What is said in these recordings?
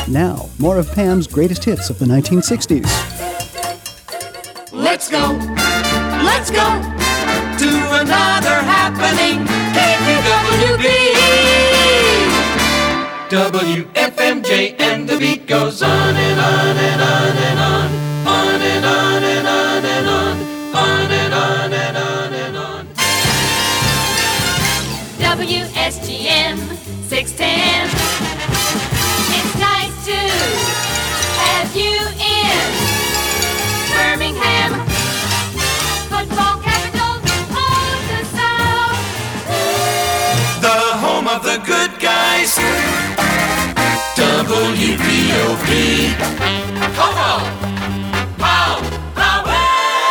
Now, more of Pam's greatest hits of the 1960s. Let's go to another happening. KQWB, WFMJ, and the beat goes on and on and on and on, on and on and on and on, on and on and on and on. WSGN 610. It's nice to have you in Birmingham, football capital of the South. The home of the good guys, WPOP. Come on, pow, power!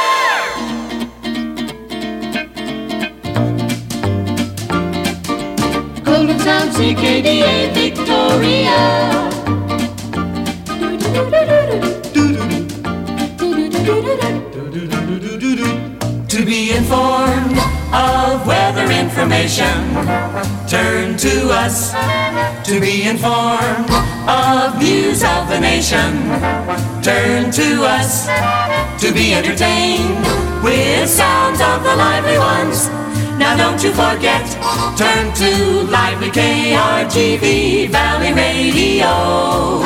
Golden Sound, CKDA, Victoria. To be informed of weather information, turn to us. To be informed of news of the nation, turn to us. To be entertained with sounds of the lively ones. Now don't you forget, turn to lively KRGV Valley Radio.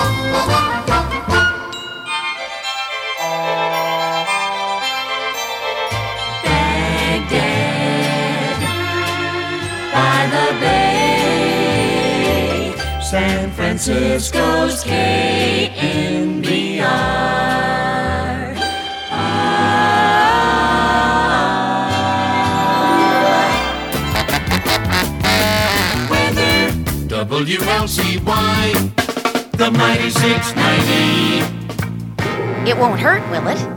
San Francisco's KNBR. Weather, WLCY, the mighty 690. It won't hurt, will it?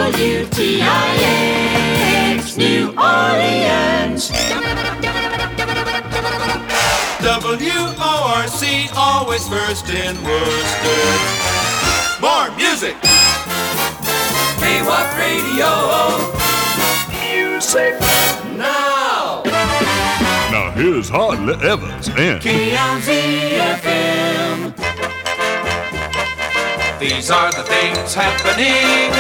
WTIX, New Orleans. WORC, always first in Worcester. More music! KWAP Radio. Music now! Now here's Hartley Evans and KLZFM. These are the things happening.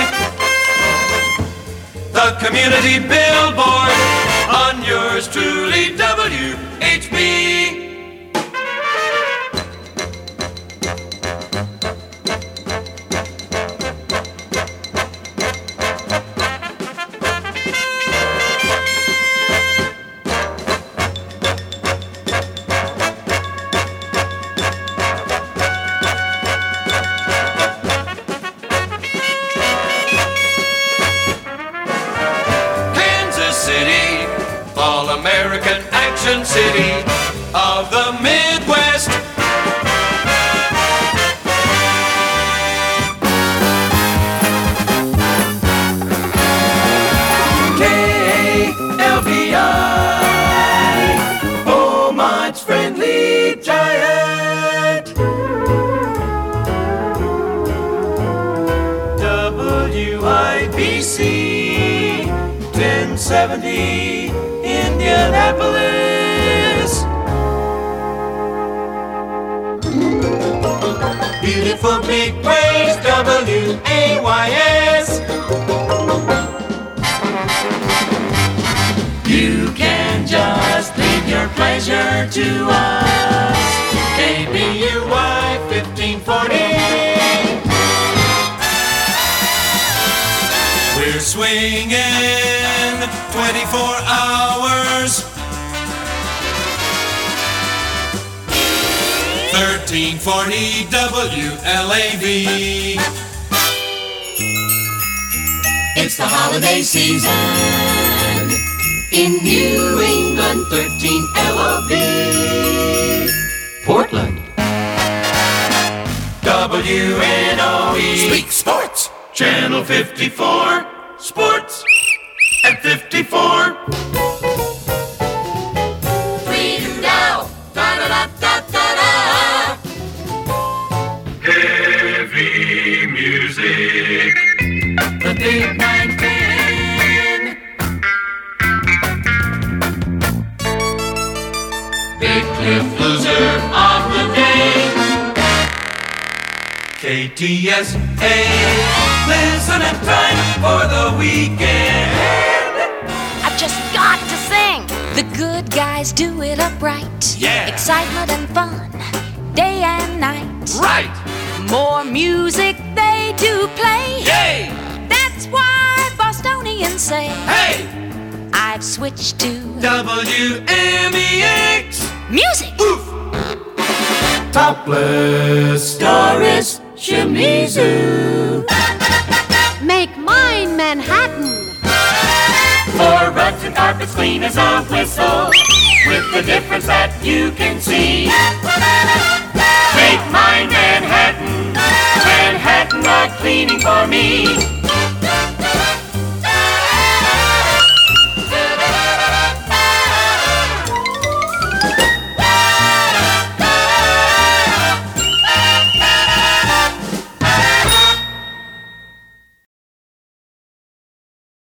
The community billboard on yours truly, WHB. All-American action city of the Midwest. KLVI, Beaumont's friendly giant. WIBC 1070 Indianapolis. Beautiful big waves, WAYS. You can just leave your pleasure to us. KBUY 1540. We're swinging 24 hours. 1340 WLAV. It's the holiday season in New England. 13 LOB. Portland. WNOE. Speak Sports. Channel 54. Sports at 54. Freedom now. Da-da-da-da-da-da. Heavy music. The Big 910. Big Cliff Loser of the day. KTSA, listen in time for the weekend. I've just got to sing. The good guys do it upright. Yeah. Excitement and fun, day and night. Right. More music they do play. Yay. That's why Bostonians say, Hey. I've switched to WMEX. music. Oof. Topless Doris Shimizu. Make mine Manhattan. For rugs and carpets clean as a whistle, with the difference that you can see.